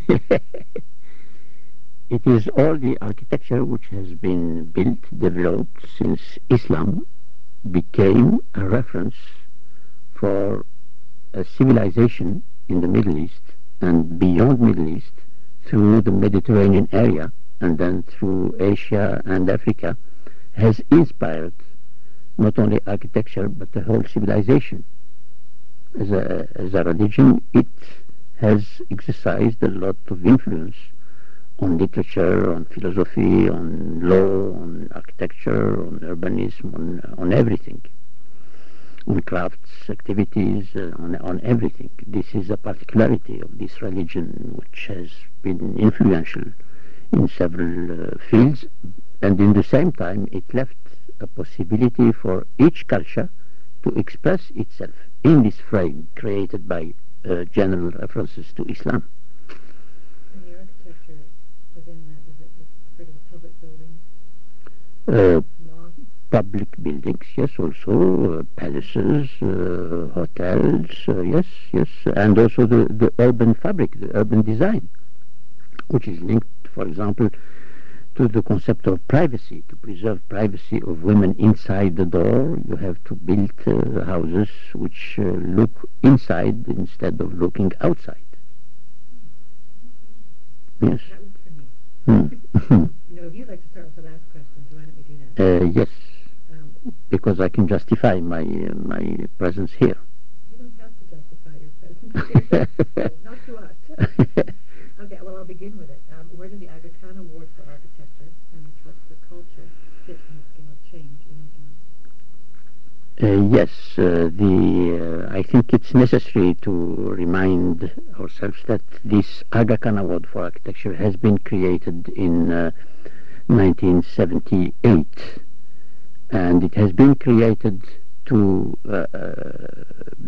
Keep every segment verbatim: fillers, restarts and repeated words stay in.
It is all the architecture which has been built, developed since Islam became a reference for a civilization in the Middle East and beyond Middle East through the Mediterranean area and then through Asia and Africa, has inspired not only architecture but the whole civilization. As a, as a religion, it has exercised a lot of influence on literature, on philosophy, on law, on architecture, on urbanism, on, on everything, on crafts, activities, uh, on, on everything. This is a particularity of this religion which has been influential in several uh, fields, and in the same time it left a possibility for each culture to express itself in this frame created by uh, general references to Islam. And the architecture within that, is it sort of a public building? Uh, Mosque? Public buildings, yes, also uh, palaces, uh, hotels, uh, yes, yes, and also the, the urban fabric, the urban design, which is linked, for example, to the concept of privacy. To preserve privacy of women inside the door, you have to build uh, houses which uh, look inside instead of looking outside. Yes. That was for me. Hmm. You know, if you'd like to start with the last question, so why don't we do that? uh, yes, Um, because I can justify my uh, my presence here. you don't have to justify your presence here. Not to us. Okay, well, I'll begin with it. Um, where did the Aga Khan Award for Architecture and what's the culture fit in the scale of change in Islam? Uh, yes, uh, the uh, I think it's necessary to remind ourselves that this Aga Khan Award for Architecture has been created in uh, nineteen seventy-eight, and it has been created to uh, uh,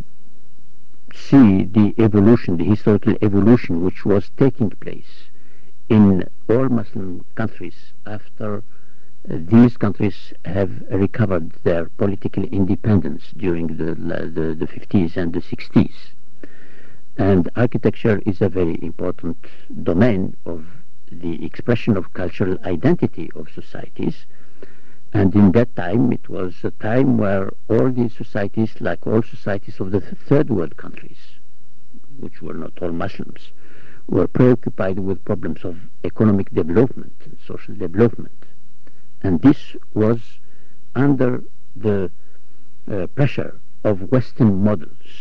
see the evolution, the historical evolution which was taking place in all Muslim countries after uh, these countries have recovered their political independence during the, the, the fifties and the sixties. And architecture is a very important domain of the expression of cultural identity of societies. And in that time, it was a time where all these societies, like all societies of the th third world countries, which were not all Muslims, were preoccupied with problems of economic development and social development. And this was under the uh, pressure of Western models.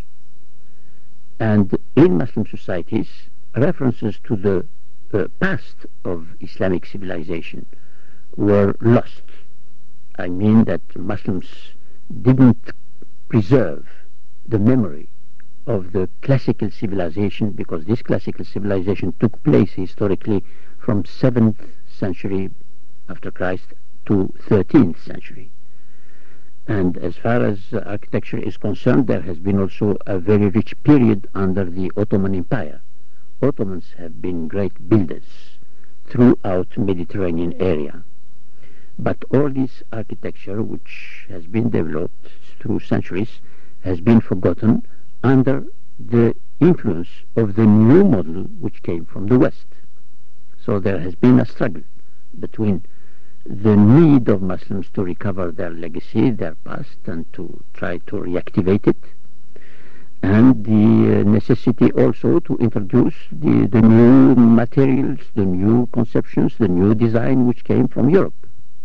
And in Muslim societies, references to the uh, past of Islamic civilization were lost. I mean that Muslims didn't preserve the memory of the classical civilization, because this classical civilization took place historically from seventh century after Christ to thirteenth century. And as far as uh, architecture is concerned, there has been also a very rich period under the Ottoman Empire. Ottomans have been great builders throughout Mediterranean area. But all this architecture, which has been developed through centuries, has been forgotten under the influence of the new model which came from the West. So there has been a struggle between the need of Muslims to recover their legacy, their past, and to try to reactivate it, and the uh, necessity also to introduce the, the new materials, the new conceptions, the new design which came from Europe.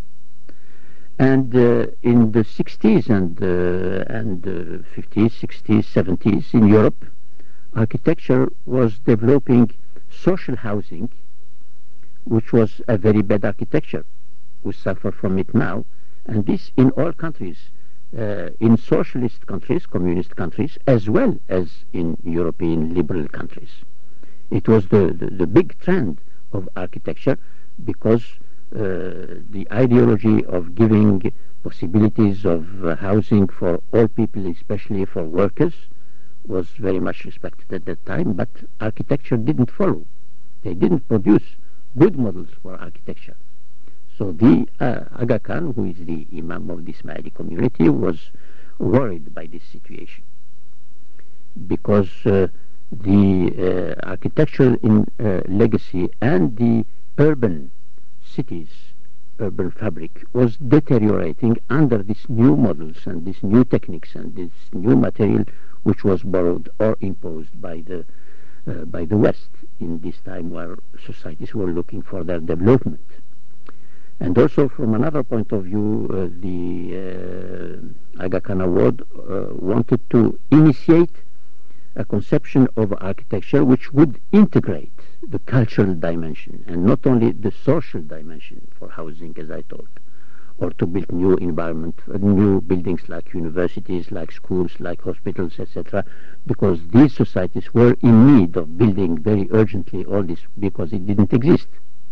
And uh, in the sixties and uh, and uh, fifties, sixties, seventies in Europe, architecture was developing social housing, which was a very bad architecture. We suffer from it now, and this in all countries, uh, in socialist countries, communist countries, as well as in European liberal countries. It was the, the, the big trend of architecture, because Uh, the ideology of giving possibilities of uh, housing for all people, especially for workers, was very much respected at that time, but architecture didn't follow. They didn't produce good models for architecture. So the uh, Aga Khan, who is the Imam of the Ismaili community, was worried by this situation, because uh, the uh, architectural in, uh, legacy and the urban cities, urban fabric was deteriorating under these new models and these new techniques and this new material which was borrowed or imposed by the uh, by the West in this time where societies were looking for their development. And also from another point of view, uh, the uh, Aga Khan Award uh, wanted to initiate a conception of architecture which would integrate the cultural dimension and not only the social dimension for housing, as I told, or to build new environment, uh, new buildings like universities, like schools, like hospitals, et cetera, because these societies were in need of building very urgently all this because it didn't exist.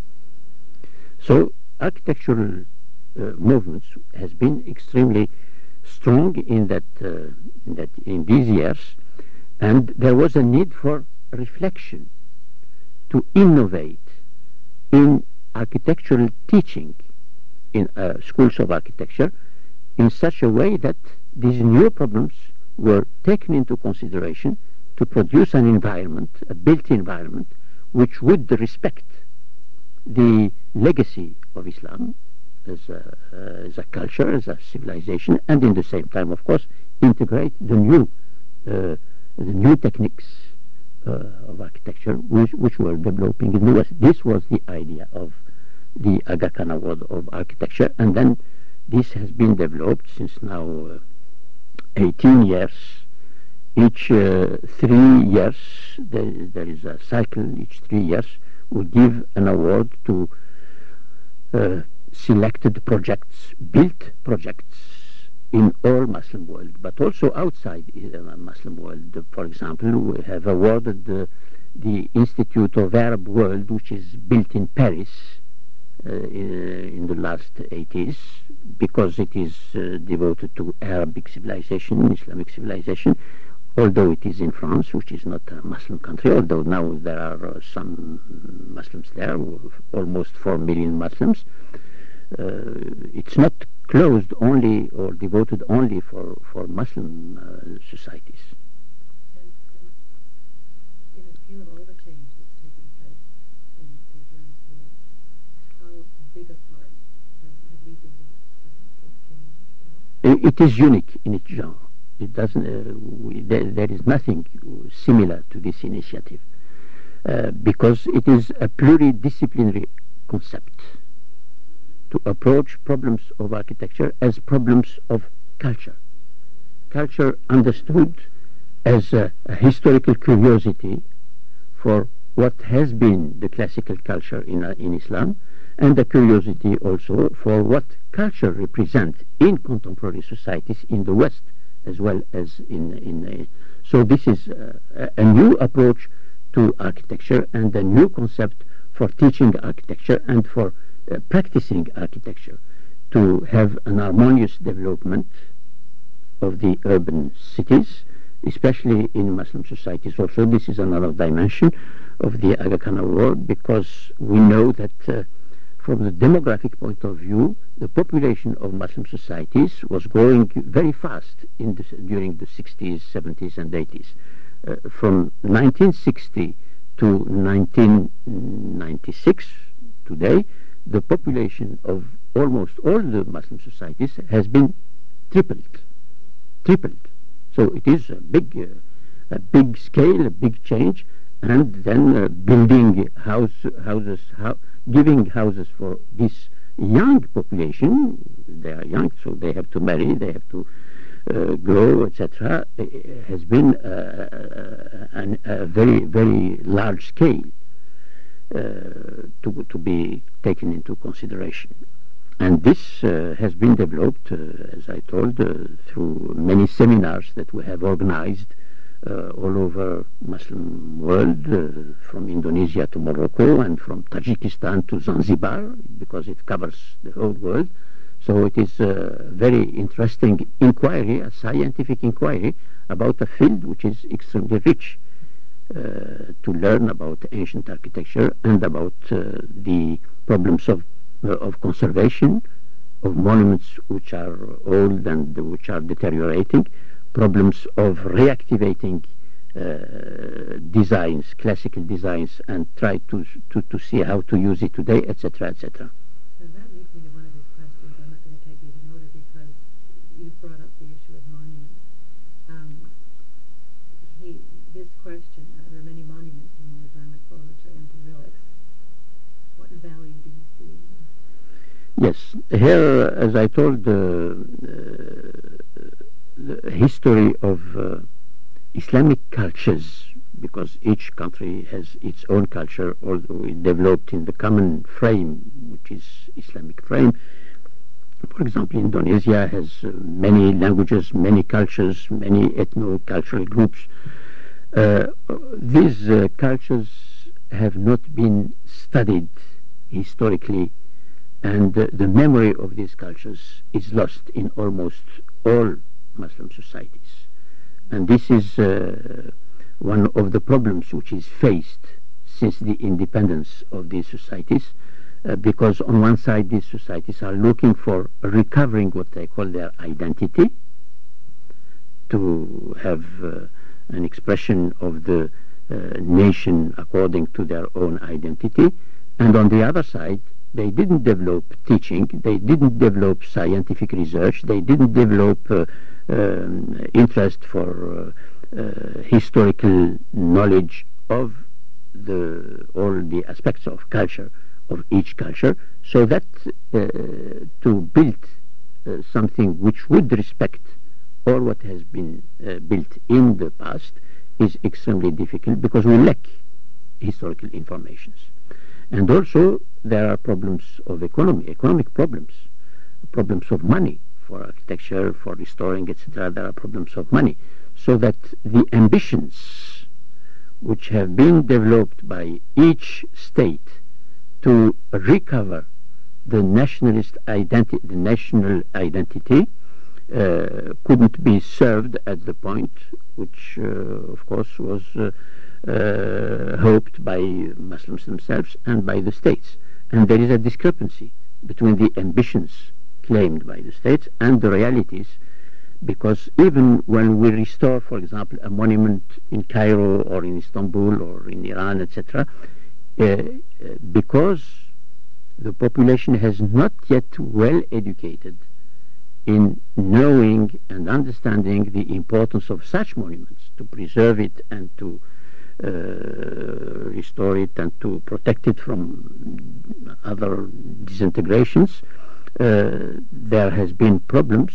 So architectural uh, movements has been extremely strong in that, uh, in that in these years, and there was a need for reflection to innovate in architectural teaching in uh, schools of architecture in such a way that these new problems were taken into consideration to produce an environment, a built environment, which would respect the legacy of Islam as a, uh, as a culture, as a civilization, and in the same time, of course, integrate the new, uh, the new techniques uh, of architecture which, which were developing in the West. This was the idea of the Aga Khan Award of Architecture, and then this has been developed since now uh, eighteen years. Each uh, three years, there, there is a cycle, each three years, we give an award to uh, selected projects, built projects in all Muslim world, but also outside the uh, Muslim world. For example, we have awarded the, the Institute of Arab World, which is built in Paris uh, in, in the last eighties, because it is uh, devoted to Arabic civilization, Islamic civilization, although it is in France, which is not a Muslim country, although now there are uh, some Muslims there, almost four million Muslims. Uh, it's not closed only or devoted only for, for Muslim uh, societies. And, and in the scale of all the change that's taken place in the Islamic world, how big a part uh, have we been in? Can, can you know? It is unique in its genre. It doesn't. Uh, we, there, there is nothing similar to this initiative uh, because it is a pluridisciplinary concept to approach problems of architecture as problems of culture. Culture understood as a, a historical curiosity for what has been the classical culture in uh, in Islam, and a curiosity also for what culture represents in contemporary societies in the West, as well as in, in uh, so this is uh, a, a new approach to architecture and a new concept for teaching architecture and for uh, practicing architecture, to have an harmonious development of the urban cities, especially in Muslim societies also. This is another dimension of the Aga Khan Award, because we know that uh, from the demographic point of view, the population of Muslim societies was growing very fast in the, during the sixties, seventies and eighties. Uh, from nineteen sixty to nineteen ninety-six, today, the population of almost all the Muslim societies has been tripled. Tripled. So it is a big, uh, a big scale, a big change, and then uh, building house, houses, how, giving houses for this young population. They are young, so they have to marry, they have to uh, grow, et cetera. Has been uh, an, a very, very large scale uh, to to be taken into consideration. And this uh, has been developed, uh, as I told, uh, through many seminars that we have organized uh, all over Muslim world, uh, from Indonesia to Morocco and from Tajikistan to Zanzibar, because it covers the whole world. So it is a very interesting inquiry, a scientific inquiry about a field which is extremely rich uh, to learn about ancient architecture and about uh, the problems of of conservation, of monuments which are old and which are deteriorating, problems of reactivating uh, designs, classical designs, and try to, to, to see how to use it today, et cetera, et cetera. And that leads me to one of his questions. I'm not going to take even order because you brought up the issue of monuments. Um, he, his question, uh, there are many monuments in the Islamic world which are empty relics. What value do you see in them? Yes, here, as I told, uh, uh, the history of uh, Islamic cultures, because each country has its own culture, although it developed in the common frame, which is Islamic frame. For example, Indonesia has uh, many languages, many cultures, many ethno-cultural groups. Uh, these uh, cultures have not been studied historically, and uh, the memory of these cultures is lost in almost all Muslim societies. And this is uh, one of the problems which is faced since the independence of these societies, uh, because on one side these societies are looking for recovering what they call their identity, to have uh, an expression of the uh, nation according to their own identity, and on the other side they didn't develop teaching, they didn't develop scientific research, they didn't develop uh, um, interest for uh, uh, historical knowledge of the all the aspects of culture, of each culture, so that uh, to build uh, something which would respect all what has been uh, built in the past is extremely difficult, because we lack historical informations. And also there are problems of economy, economic problems, problems of money for architecture, for restoring, et cetera. There are problems of money, so that the ambitions which have been developed by each state to recover the nationalist identity, the national identity, uh, couldn't be served at the point which, uh, of course, was uh, uh, hoped by Muslims themselves and by the states. And there is a discrepancy between the ambitions claimed by the states and the realities, because even when we restore, for example, a monument in Cairo or in Istanbul or in Iran, et cetera, uh, because the population has not yet well educated in knowing and understanding the importance of such monuments, to preserve it and to uh, restore it and to protect it from other disintegrations, uh, there has been problems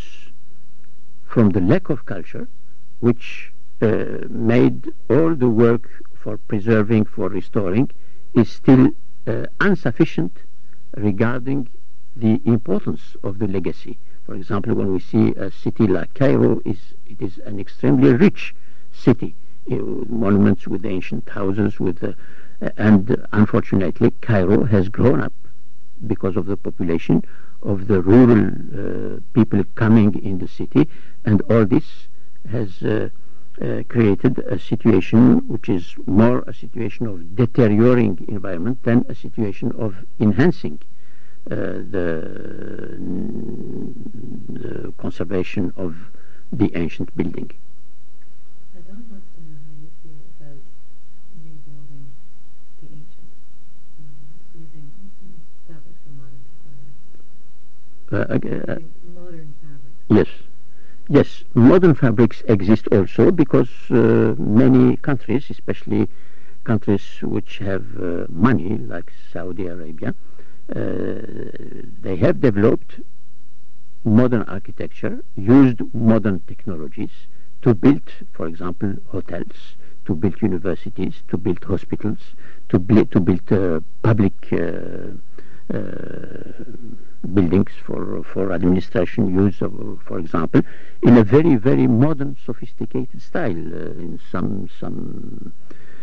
from the lack of culture, which uh, made all the work for preserving, for restoring, is still uh, insufficient regarding the importance of the legacy. For example, when we see a city like Cairo, is it is an extremely rich city, uh, monuments with ancient houses, with uh, and uh, unfortunately Cairo has grown up because of the population of the rural uh, people coming in the city, and all this has uh, uh, created a situation which is more a situation of deteriorating environment than a situation of enhancing uh, the, the conservation of the ancient building. Adon wants to know how you feel about rebuilding the ancient, uh, using fabrics from modern society. Uh, uh, Modern fabrics. yes. Yes, modern fabrics exist also, because uh, many countries, especially countries which have uh, money, like Saudi Arabia, uh, they have developed modern architecture, used modern technologies to build, for example, hotels, to build universities, to build hospitals, to, bl to build uh, public uh, uh, buildings for for administration use, of, for example, in a very very modern, sophisticated style. Uh, in some some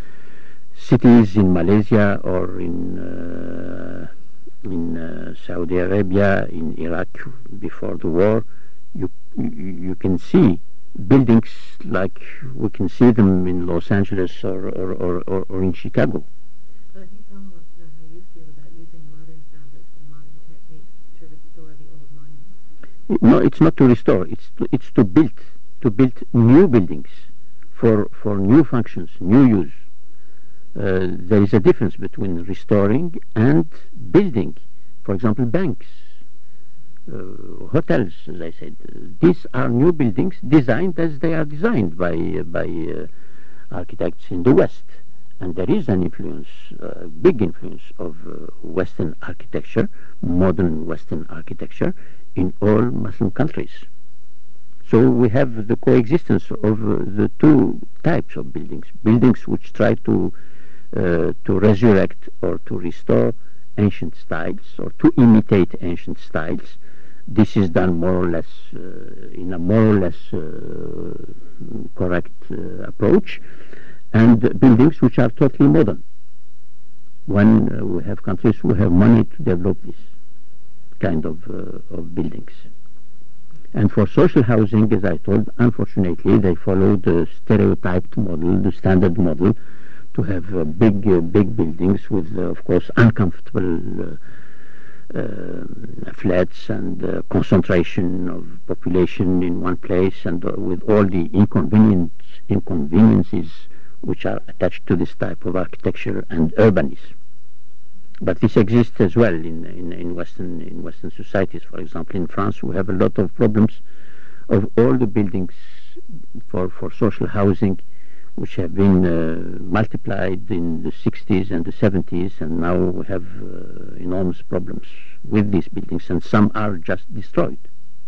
cities in Malaysia or in uh, in uh, Saudi Arabia, in Iraq before the war, you you can see buildings like we can see them in Los Angeles or or, or, or, or in Chicago. But he Don wants to know how you feel about using modern fabrics and modern techniques to restore the old monuments. No, it's not to restore. It's to, it's to build to build new buildings for, for new functions, new use. Uh, there is a difference between restoring and building. For example, banks, uh, hotels, as I said. Uh, these are new buildings designed as they are designed by, uh, by uh, architects in the West. And there is an influence, uh, big influence of uh, Western architecture, modern Western architecture, in all Muslim countries. So we have the coexistence of uh, the two types of buildings. Buildings which try to uh, to resurrect or to restore ancient styles or to imitate ancient styles. This is done more or less uh, in a more or less uh, correct uh, approach, and buildings which are totally modern. When uh, we have countries who have money to develop this kind of, uh, of buildings. And for social housing, as I told, unfortunately, they follow the stereotyped model, the standard model, to have uh, big, uh, big buildings with, uh, of course, uncomfortable uh, uh, flats and uh, concentration of population in one place, and uh, with all the inconvenience, inconveniences which are attached to this type of architecture and urbanism. But this exists as well in, in, in Western in Western societies. For example, in France, we have a lot of problems of all the buildings for, for social housing, which have been uh, multiplied in the sixties and the seventies, and now we have uh, enormous problems with these buildings, and some are just destroyed.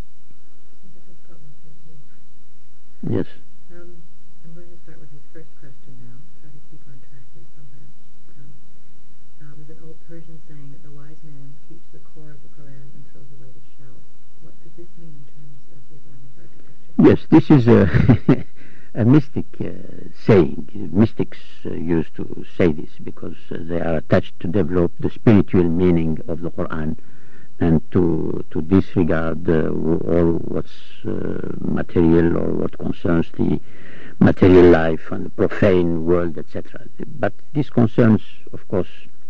Yes. Um, I'm going to start with his first question now. Try to keep on track here somehow. Um, uh, there's an old Persian saying that the wise man keeps the core of the Quran and throws away the shell. What does this mean in terms of Islamic architecture? Yes, this is a, a mystic uh, saying. Mystics uh, used to say this because uh, they are attached to develop the spiritual meaning of the Quran and to to disregard uh, all what's uh, material or what concerns the material life and the profane world, et cetera. But this concerns, of course,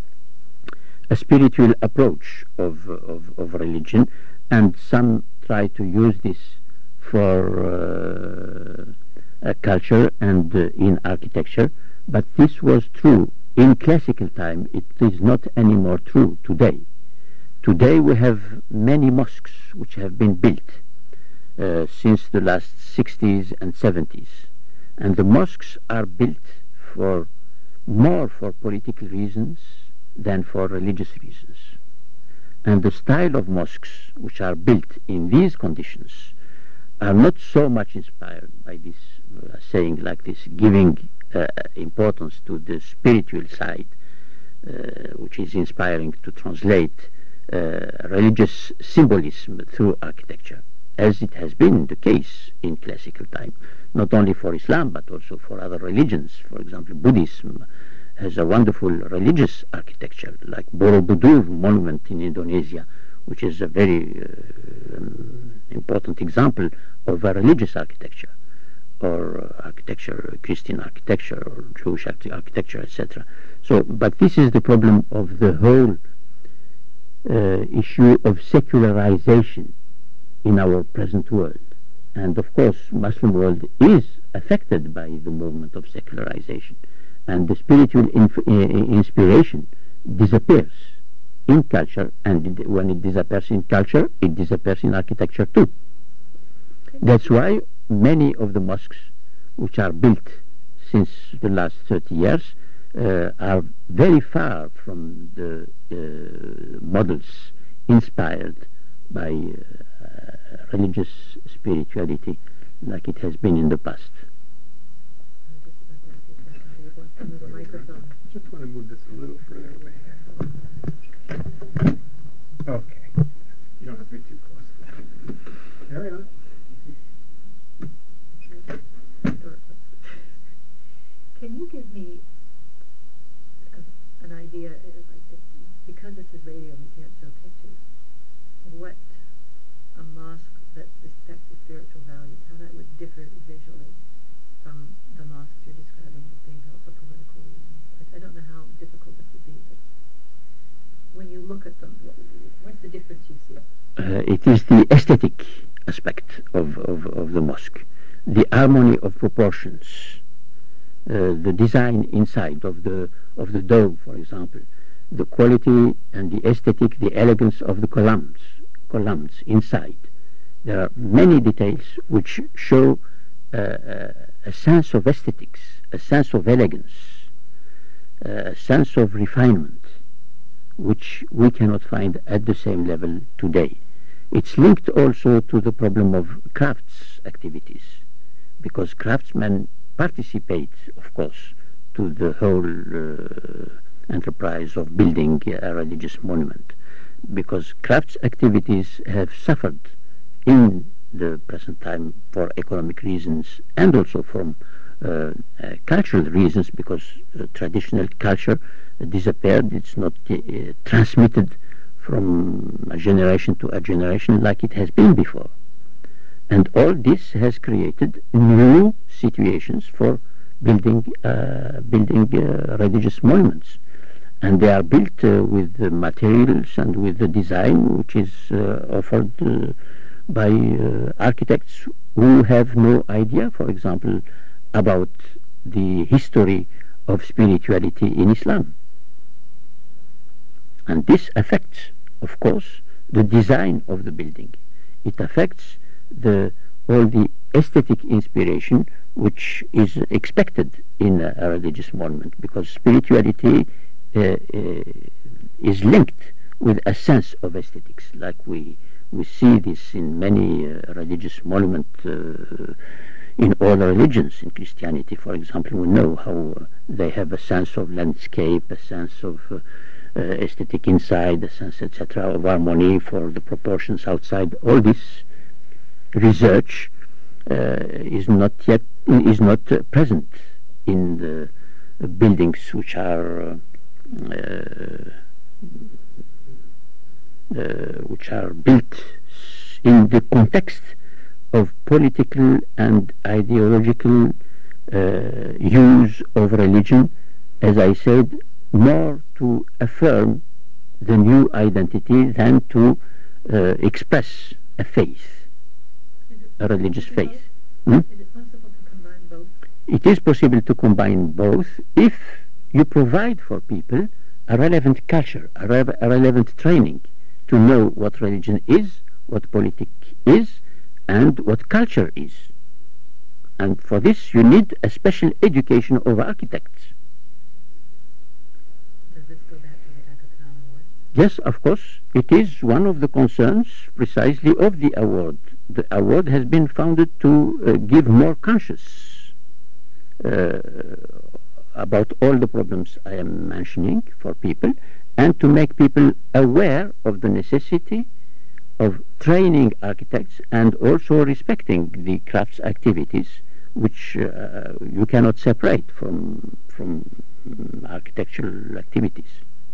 a spiritual approach of, of, of religion, and some try to use this for uh, a culture and uh, in architecture, but this was true in classical time. It is not anymore true today. Today we have many mosques which have been built uh, since the last sixties and seventies, and the mosques are built for more for political reasons than for religious reasons. And the style of mosques which are built in these conditions are not so much inspired by this uh, saying like this, giving uh, importance to the spiritual side, uh, which is inspiring to translate uh, religious symbolism through architecture, as it has been the case in classical time, not only for Islam but also for other religions. For example, Buddhism has a wonderful religious architecture, like Borobudur monument in Indonesia, which is a very uh, um, important example of a religious architecture, or uh, architecture, Christian architecture, or Jewish architecture, et cetera. So, but this is the problem of the whole uh, issue of secularization in our present world. And of course, Muslim world is affected by the movement of secularization, and the spiritual inf uh, inspiration disappears in culture, and it, when it disappears in culture, it disappears in architecture too. That's why many of the mosques which are built since the last thirty years uh, are very far from the uh, models inspired by uh, religious spirituality like it has been in the past. Just want to move this a little further away. Okay. You don't have to be too close. Carry on. Can you give me a, an idea, because this is radio and we can't show pictures, what a mosque that respects the spiritual values, how that would differ visually from the mosques you're describing as being built for political reasons? I don't know how difficult this would be, but when you look at them, what's the difference you see? Uh, it is the aesthetic aspect of, of, of the mosque, the harmony of proportions uh, the design inside of the of the dome, for example, the quality and the aesthetic, the elegance of the columns, columns inside. There are many details which show uh, uh, a sense of aesthetics, a sense of elegance, uh, a sense of refinement, which we cannot find at the same level today. It's linked also to the problem of crafts activities, because craftsmen participate, of course, to the whole uh, enterprise of building a religious monument, because crafts activities have suffered in the present time for economic reasons and also from uh, uh, cultural reasons, because uh, traditional culture uh, disappeared. It's not uh, transmitted from a generation to a generation like it has been before. And all this has created new situations for building uh, building uh, religious monuments. And they are built uh, with the materials and with the design which is uh, offered uh, by uh, architects who have no idea, for example, about the history of spirituality in Islam. And this affects, of course, the design of the building. It affects the all the aesthetic inspiration which is expected in a, a religious monument, because spirituality uh, uh, is linked with a sense of aesthetics, like we we see this in many uh, religious monuments uh, in all religions. In Christianity, for example, we know how uh, they have a sense of landscape, a sense of uh, uh, aesthetic inside, a sense, et cetera, of harmony for the proportions outside. All this research uh, is not yet is not uh, present in the uh, buildings which are uh, uh, uh, which are built in the context of political and ideological uh, use of religion, as I said, more to affirm the new identity than to uh, express a faith, a religious faith. Hmm? Is it possible to combine both? It is possible to combine both if you provide for people a relevant culture, a, re a relevant training to know what religion is, what politics is, and what culture is. And for this you need a special education of architects. Does this go back to the Aga Khan Award? Yes, of course, it is one of the concerns precisely of the award. The award has been founded to uh, give more conscious uh, about all the problems I am mentioning for people, and to make people aware of the necessity of training architects and also respecting the crafts activities, which uh, you cannot separate from from um, architectural activities.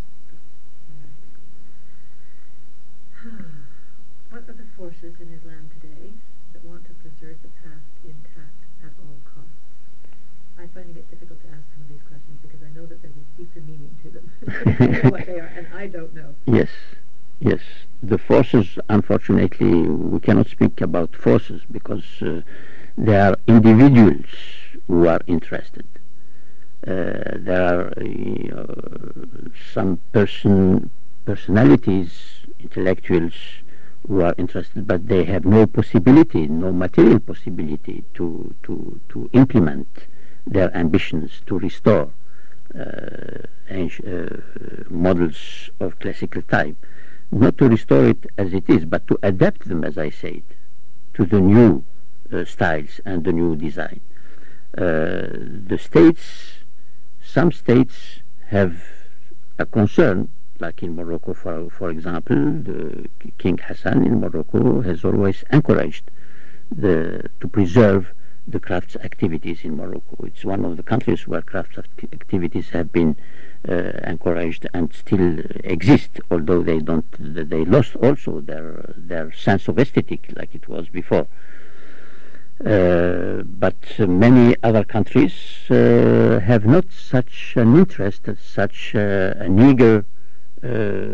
What are the forces in Islam today that want to preserve the past intact at all costs? I'm finding it difficult to ask some of these questions because I know that there's a deeper meaning to them. I know what they are, and I don't know. Yes, yes. The forces, unfortunately, we cannot speak about forces because uh, there are individuals who are interested. Uh, there are uh, some person, personalities, intellectuals who are interested, but they have no possibility, no material possibility to, to, to implement their ambitions to restore uh, uh, models of classical type. Not to restore it as it is, but to adapt them, as I said, to the new uh, styles and the new design. Uh, the states, some states have a concern, like in Morocco, for, for example, the King Hassan in Morocco has always encouraged the, to preserve the crafts activities in Morocco. It's one of the countries where crafts act activities have been uh, encouraged and still exist, although they don't. They lost also their their sense of aesthetic, like it was before. Uh, but uh, many other countries uh, have not such an interest, such uh, an eager, uh,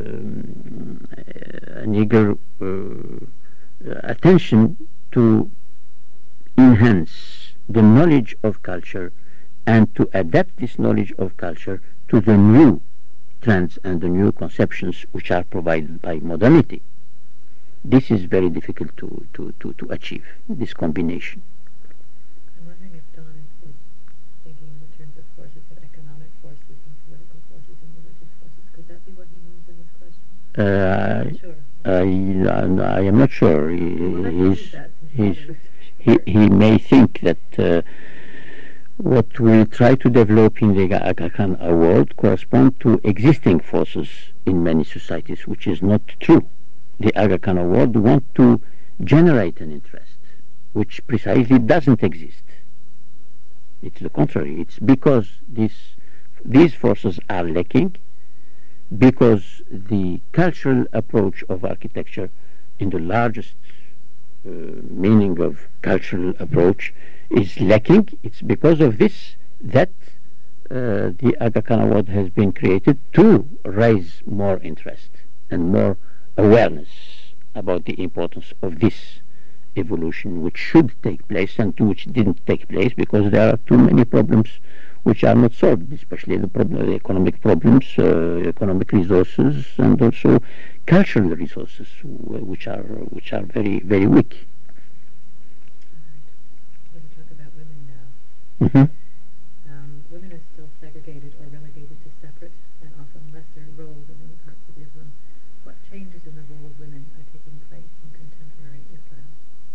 an eager uh, attention to enhance the knowledge of culture and to adapt this knowledge of culture to the new trends and the new conceptions which are provided by modernity. This is very difficult to, to, to, to achieve, this combination. I'm wondering if Don is, is thinking in the terms of forces, of economic forces and political forces and religious forces. Could that be what he means in this question? Uh, I'm sure. I, I am not sure. He, Well, let's he's, use that since he's, Father was he, he may think that uh, what we try to develop in the Aga Khan Award correspond to existing forces in many societies, which is not true. The Aga Khan Award want to generate an interest, which precisely doesn't exist. It's the contrary. It's because this, these forces are lacking, because the cultural approach of architecture, in the largest uh, meaning of cultural approach, is lacking. It's because of this that uh, the Aga Khan Award has been created to raise more interest and more awareness about the importance of this evolution, which should take place and which didn't take place because there are too many problems which are not solved, especially the, problem, the economic problems, uh, economic resources, and also cultural resources, which are which are very very weak. We're going to talk about women now. Mm-hmm. Um, women are still segregated or relegated to separate and often lesser roles in many parts of Islam. What changes in the role of women are taking place in contemporary Islam?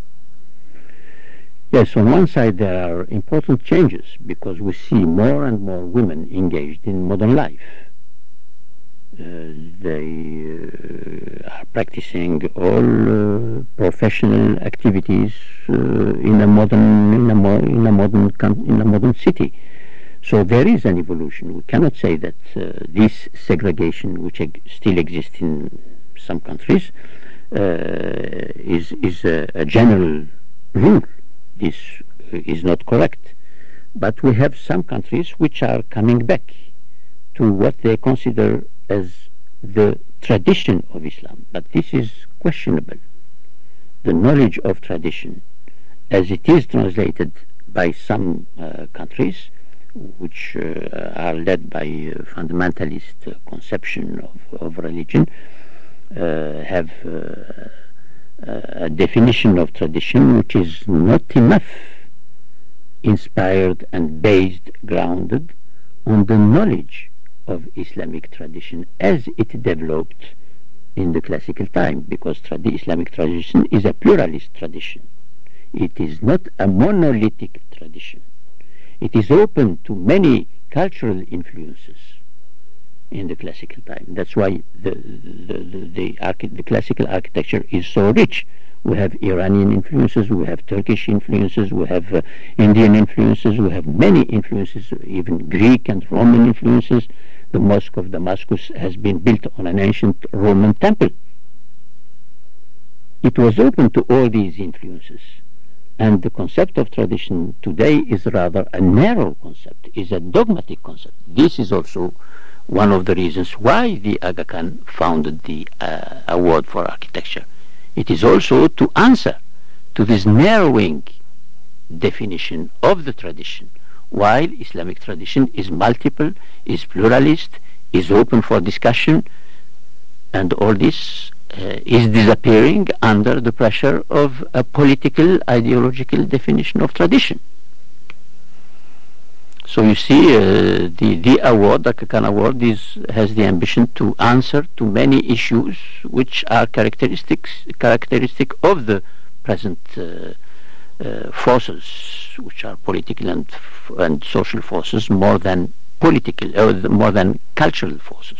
Yes, on one side there are important changes because we see more and more women engaged in modern life. Uh, they uh, are practicing all uh, professional activities uh, in a modern in a, mo in a modern in a modern city. So there is an evolution. We cannot say that uh, this segregation, which eg still exists in some countries, uh, is is a, a general rule. This is not correct. But we have some countries which are coming back to what they consider as the tradition of Islam. But this is questionable. The knowledge of tradition, as it is translated by some uh, countries, which uh, are led by uh, fundamentalist uh, conception of, of religion, uh, have uh, a definition of tradition which is not enough inspired and based, grounded on the knowledge of Islamic tradition as it developed in the classical time, because the Islamic tradition is a pluralist tradition. It is not a monolithic tradition. It is open to many cultural influences in the classical time. That's why the the the, the, archi the classical architecture is so rich. We have Iranian influences, we have Turkish influences, we have uh, Indian influences, we have many influences, even Greek and Roman influences. The Mosque of Damascus has been built on an ancient Roman temple. It was open to all these influences. And the concept of tradition today is rather a narrow concept, is a dogmatic concept. This is also one of the reasons why the Aga Khan founded the uh, award for architecture. It is also to answer to this narrowing definition of the tradition, while Islamic tradition is multiple, is pluralist, is open for discussion, and all this uh, is disappearing under the pressure of a political, ideological definition of tradition. So you see, uh, the, the award, the Aga Khan Award, is, has the ambition to answer to many issues which are characteristics, characteristic of the present uh, uh, forces, which are political and, f and social forces, more than political, or uh, more than cultural forces.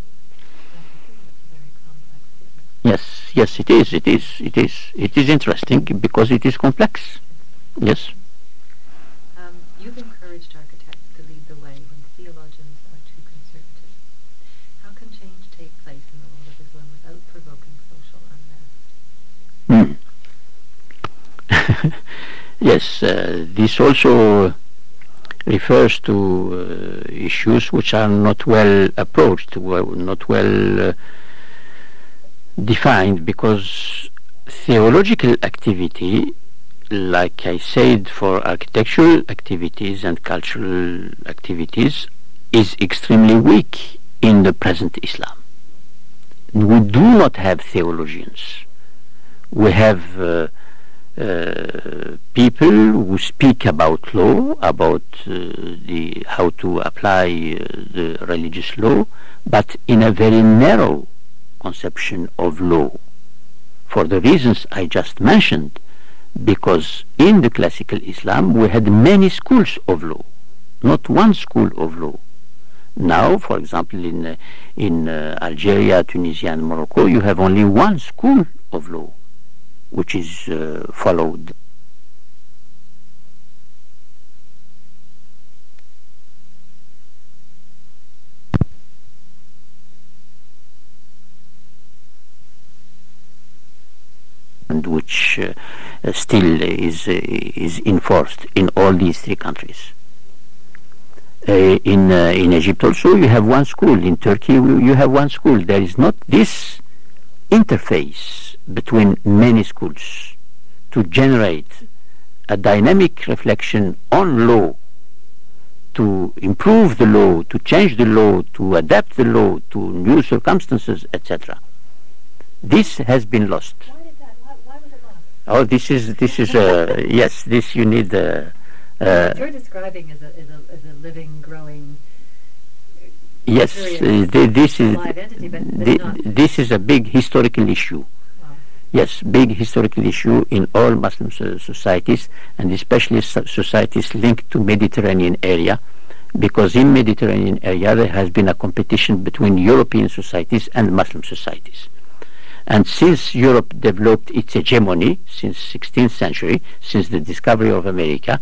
Yes, yes, it is, it is, it is, it is interesting because it is complex. Yes. Um, you've encouraged architects to lead the way when theologians are too conservative. How can change take place in the world of Islam without provoking social unrest? Mm. Yes, uh, this also refers to uh, issues which are not well approached, well, not well uh, defined, because theological activity like I said, for architectural activities and cultural activities is extremely weak in the present Islam. We do not have theologians. We have uh, uh, people who speak about law, about uh, the how to apply uh, the religious law, but in a very narrow conception of law, for the reasons I just mentioned, because in the classical Islam we had many schools of law, not one school of law. Now, for example, in uh, in uh, Algeria, Tunisia and Morocco, you have only one school of law, which is uh, followed. And which uh, still is uh, is enforced in all these three countries. Uh, in uh, in Egypt also you have one school. In Turkey you have one school. There is not this interface between many schools to generate a dynamic reflection on law, to improve the law, to change the law, to adapt the law to new circumstances, et cetera. This has been lost. Why did that? Why, why was it lost? Oh, this is this is uh, yes. This you need. Uh, uh, what you're describing is a is a is a living, growing. Yes, uh, th this is live entity, but, but th not. this is a big historical issue. Wow. Yes, big historical issue in all Muslim so societies, and especially so societies linked to Mediterranean area, because in Mediterranean area there has been a competition between European societies and Muslim societies. And since Europe developed its hegemony since sixteenth century, since the discovery of America,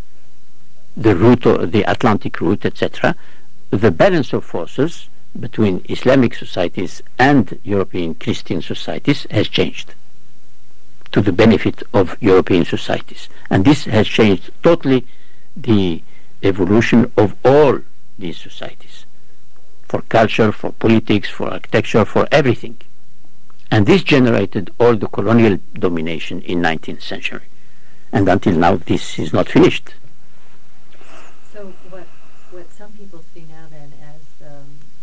the route, of the Atlantic route, et cetera, the balance of forces between Islamic societies and European Christian societies has changed to the benefit of European societies. And this has changed totally the evolution of all these societies, for culture, for politics, for architecture, for everything. And this generated all the colonial domination in nineteenth century. And until now this is not finished. So what what some people see now then as, um,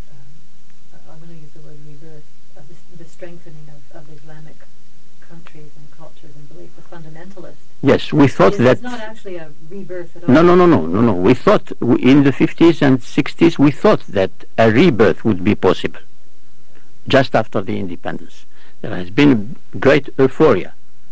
um, I'm going to use the word rebirth, of this, the strengthening of, of Islamic countries and cultures and beliefs, the fundamentalist. Yes, we thought It's, that... it's not actually a rebirth at all. No, no, no, no, no, no. We thought w in the fifties and sixties, we thought that a rebirth would be possible just after the independence. There has been great euphoria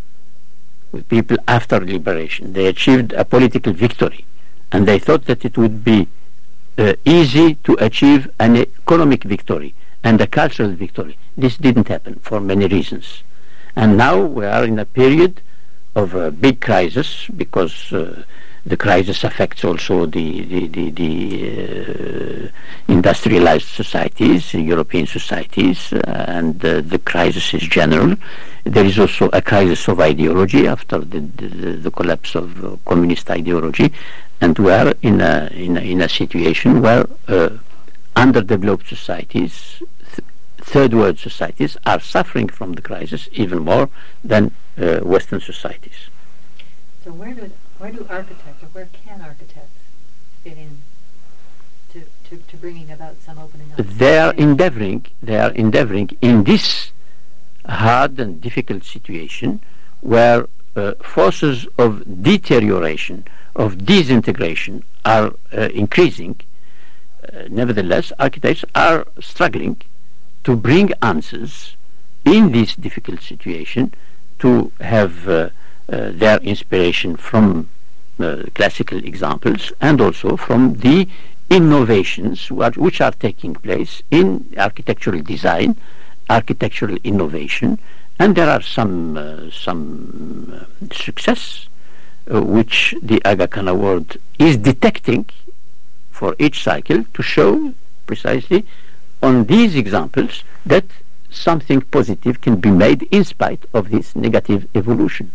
with people after liberation. They achieved a political victory, and they thought that it would be uh, easy to achieve an economic victory and a cultural victory. This didn't happen for many reasons. And now we are in a period of a big crisis, because uh, the crisis affects also the, the, the, the uh, industrialized societies, European societies, uh, and uh, the crisis is general. There is also a crisis of ideology after the, the, the collapse of uh, communist ideology, and we are in a, in a, in a situation where uh, underdeveloped societies, th third world societies, are suffering from the crisis even more than uh, Western societies. So where do where do architects, or where can architects fit in to, to, to bringing about some opening up? They are endeavoring, they are endeavoring in this hard and difficult situation where uh, forces of deterioration, of disintegration are uh, increasing. Uh, nevertheless, architects are struggling to bring answers in this difficult situation, to have uh, uh, their inspiration from uh, classical examples and also from the innovations which are taking place in architectural design, architectural innovation, and there are some uh, some uh, success uh, which the Aga Khan Award is detecting for each cycle, to show precisely on these examples that something positive can be made in spite of this negative evolution.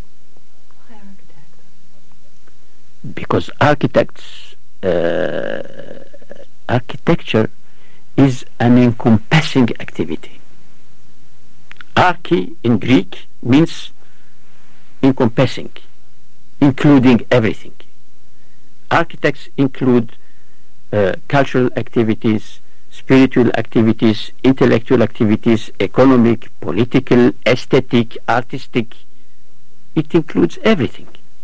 Why architects? Because architects, uh, architecture is an encompassing activity. Archi in Greek means encompassing, including everything. Architects include uh, cultural activities, spiritual activities, intellectual activities, economic, political, aesthetic, artistic. It includes everything.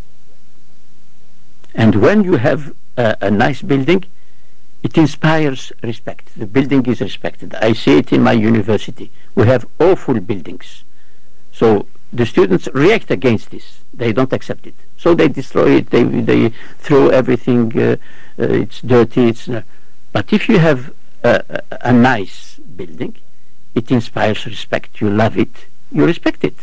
And when you have a, a nice building, it inspires respect. The building is respected. I see it in my university. We have awful buildings. So the students react against this. They don't accept it. So they destroy it. They, they throw everything. Uh, uh, it's dirty. It's, uh, but if you have a, a, a nice building, it inspires respect. You love it. You respect it.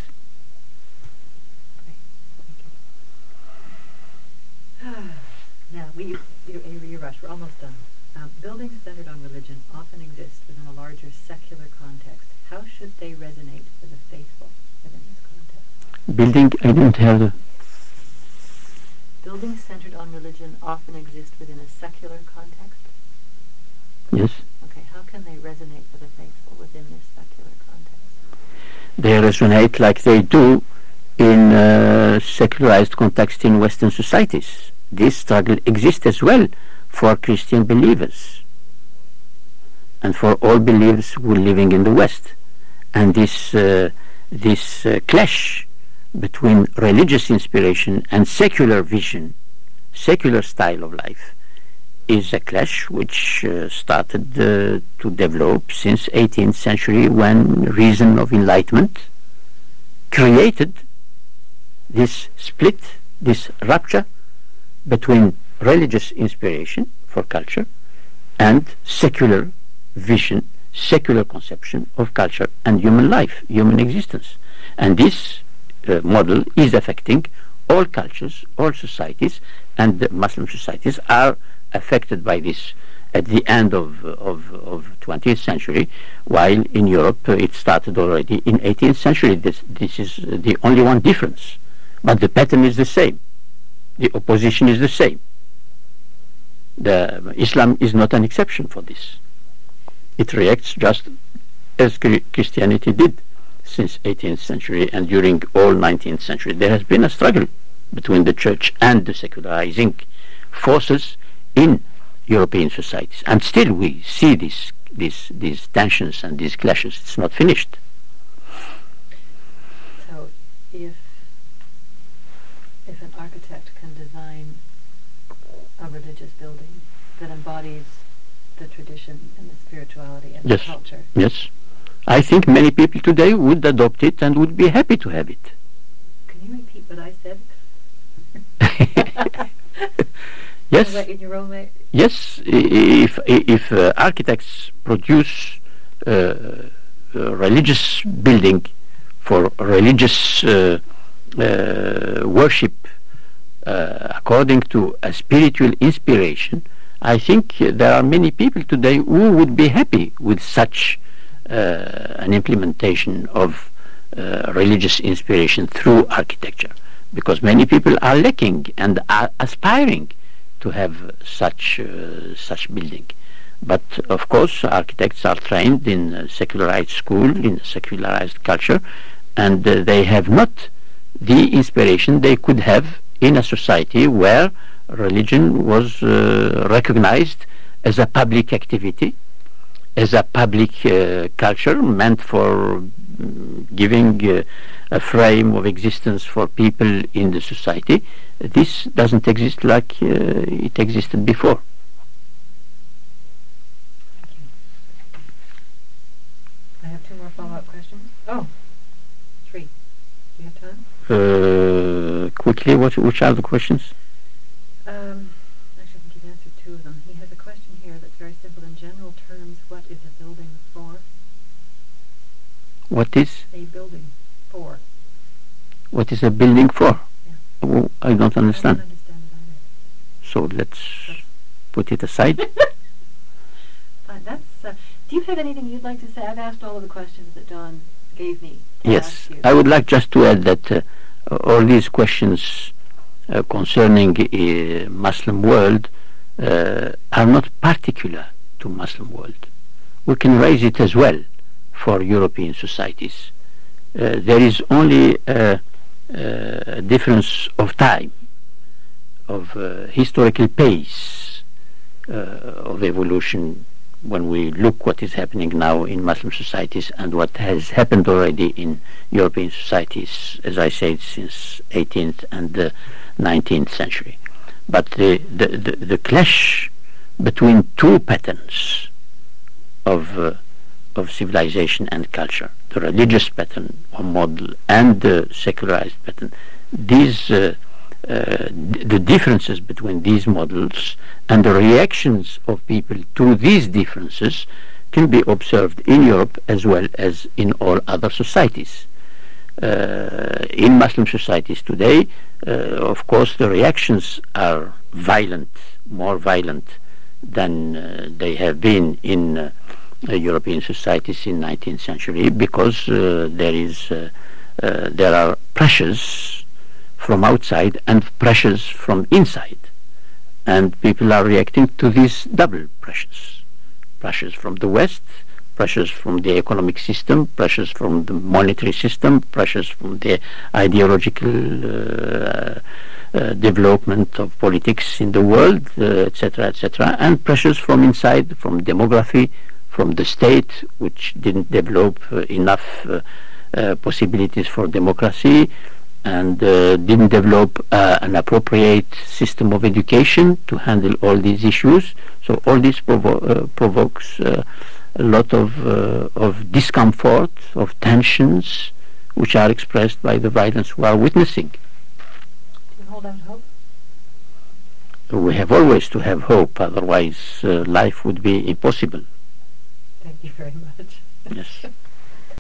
Now, we, you, you rush. We're almost done. Um, buildings centered on religion often exist within a larger secular context. How should they resonate with the faithful within this context? Building, I don't have the... Buildings centered on religion often exist within a secular context? Yes. Okay, how can they resonate with the faithful within this secular context? They resonate like they do in uh, secularized context in Western societies. This struggle exists as well for Christian believers and for all believers who are living in the West. And this, uh, this uh, clash between religious inspiration and secular vision, secular style of life, is a clash which uh, started uh, to develop since eighteenth century, when reason of enlightenment created this split, this rupture between religious inspiration for culture and secular vision, secular conception of culture and human life, human existence. And this uh, model is affecting all cultures, all societies, and the Muslim societies are affected by this at the end of of, of twentieth century, while in Europe uh, it started already in eighteenth century. This, this is uh, the only one difference. But the pattern is the same. The opposition is the same. The Islam is not an exception for this. It reacts just as Christianity did since eighteenth century and during all nineteenth century. There has been a struggle between the church and the secularizing forces in European societies, and still we see these these these tensions and these clashes. It's not finished. So, if if an architect can design a religious building that embodies the tradition and the spirituality and yes. the culture. Yes. I think many people today would adopt it and would be happy to have it. Can you repeat what I said? Yes. In, in your own way? Yes. If, if uh, architects produce uh, a religious building for religious uh, uh, worship uh, according to a spiritual inspiration, I think uh, there are many people today who would be happy with such uh, an implementation of uh, religious inspiration through architecture, because many people are lacking and are aspiring to have such uh, such building. But of course architects are trained in a secularized school, in a secularized culture, and uh, they have not the inspiration they could have in a society where religion was uh, recognized as a public activity, as a public uh, culture meant for um, giving uh, a frame of existence for people in the society. This doesn't exist like uh, it existed before. Thank you. I have two more follow-up questions. Oh, three. Do you have time? Uh, quickly, what, which are the questions? Um, actually, I think you've answered two of them. He has a question here that's very simple. In general terms, what is a building for? What is? A building for. What is a building for? Yeah. Oh, I don't understand. I don't understand it either. So let's put it aside. Fine, that's, uh, do you have anything you'd like to say? I've asked all of the questions that Don gave me to Yes, ask you. I would like just to add that uh, all these questions uh, concerning uh, Muslim world uh, are not particular to Muslim world. We can raise it as well for European societies. Uh, there is only uh, uh, a difference of time of uh, historical pace uh, of evolution when we look what is happening now in Muslim societies and what has happened already in European societies, as I said, since eighteenth and the nineteenth century. But the, the, the, the clash between two patterns of uh, of civilization and culture, the religious pattern or model and the secularized pattern, these uh, uh, the differences between these models and the reactions of people to these differences can be observed in Europe as well as in all other societies. Uh, in Muslim societies today, uh, of course, the reactions are violent, more violent than uh, they have been in uh, uh, European societies in nineteenth century, because uh, there is uh, uh, there are pressures from outside and pressures from inside, and people are reacting to these double pressures: pressures from the West, pressures from the economic system, pressures from the monetary system, pressures from the ideological uh, uh, development of politics in the world, et cetera, et cetera, and pressures from inside, from demography, from the state, which didn't develop uh, enough uh, uh, possibilities for democracy, and uh, didn't develop uh, an appropriate system of education to handle all these issues. So all this provo uh, provokes uh, a lot of uh, of discomfort, of tensions, which are expressed by the violence we are witnessing. Do you hold out hope? We have always to have hope, otherwise uh, life would be impossible. Thank you very much. Yes.